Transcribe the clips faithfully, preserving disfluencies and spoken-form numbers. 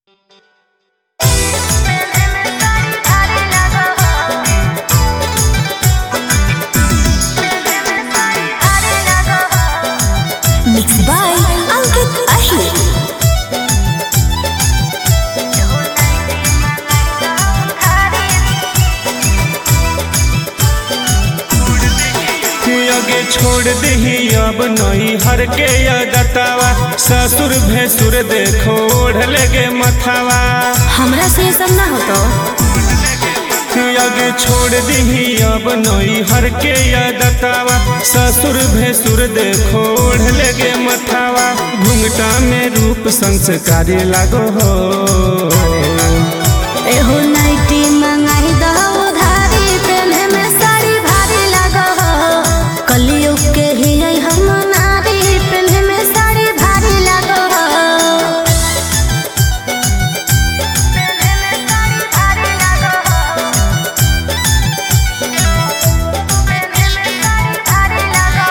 Mixed by Ankit Ahir. आगे छोड़ दही अब नई हर के यदतावा ससुर भैसुर देखो ओढ़ लगे मथावा। हमरा से सब ना होतो। आगे छोड़ दही अब नई हर के यदतावा ससुर भैसुर देखो ओढ़ लगे मथावा। घुंघटा में रूप संस्कारी लागो हो। एहो नाइटी मंगाई दो उधारी पहने में साड़ी भारी लागो हो। कलियुग के ही हम नारी पहने में साड़ी भारी लागो हो। पहने में साड़ी भारी लागो हो। पहने में साड़ी भारी लागो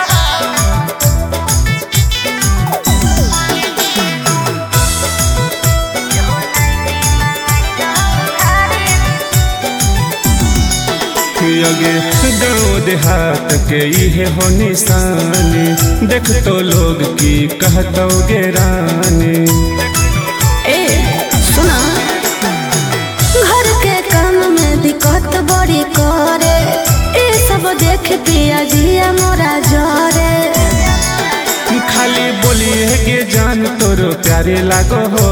आगे गाँव देहात के इहे हो निशानी देख तो लोग की कहतोगे रानी। ए सुना घर के काम में दिक्कत बड़ी करे ए सब देख पिया जिया मोरा जरे। खाली बोलिए के जान तोरो प्यारे लागो हो।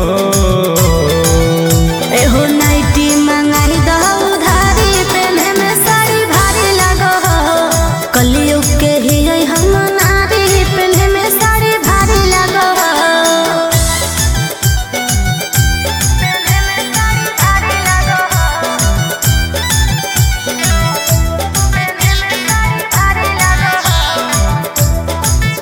एहो नाइटी मंगाई दो उधारी पहने में साड़ी भारी लागो हो। कलियुग के ही हम नारी पहने में साड़ी भारी लागो हो। पहने में साड़ी भारी लागो हो। पहने में साड़ी भारी लागो हो।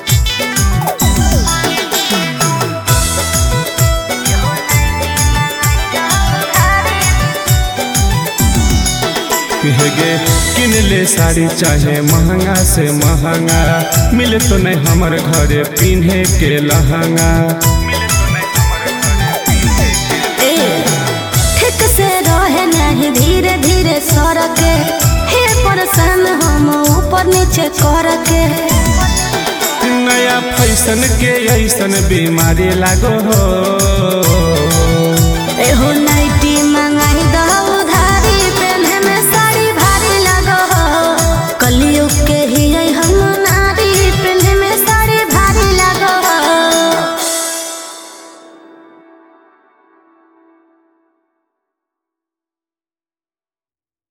गे किन ले साड़ी चाहे महंगा से महंगा मिले तो नहीं हमर घरे पिन्हे के लहंगा। ए ठीक से रहे नहीं धीरे धीरे सरके हे परेशान हम ऊपर नीचे करके। नया फैशन के ऐसन बीमारी लागो हो।